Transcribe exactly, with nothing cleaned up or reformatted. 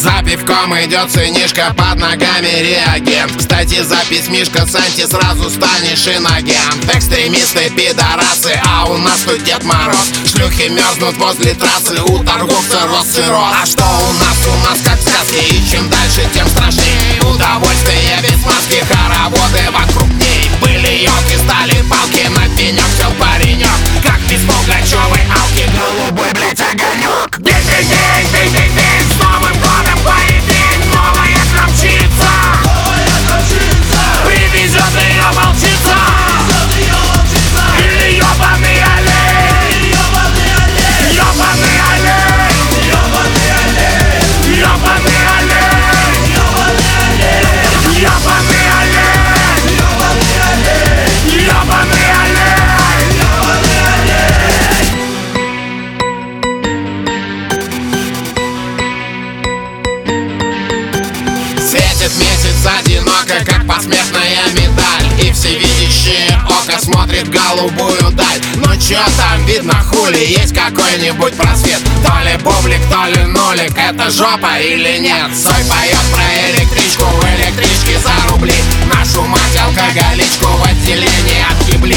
За пивком идет сынишка, под ногами реагент. Кстати, запись Мишка Санти, сразу станешь инагент. Экстремисты, пидорасы, а у нас тут Дед Мороз. Шлюхи мерзнут возле трассы, у торговца рос сырос. А что у нас? У нас как в сказке, и чем дальше, тем страшнее. Удовольствие без маски, хороводы вокруг ней. Были елки, стали палки, на пенек сел паренек. Как без Пугачевой алки, голубой, блять, огонек. День-день-день, день-день-день, с Новым годом поединок. Новая кравчица, привезет ее волчица, или ёбаный олень, ёбаный олень, ёбаный олень, ёбаный олень, ёбаный олень, ёбаный олень. Светит месяц одиноко, как посмертная медаль, и всевидящее око смотрит в голубую даль. Ну чё там видно, хули, есть какой-нибудь просвет? То ли бублик, то ли нулик, это жопа или нет? Сой поет про электричку, в электричке за рубли. Нашу мать алкоголичку в отделении от ебли.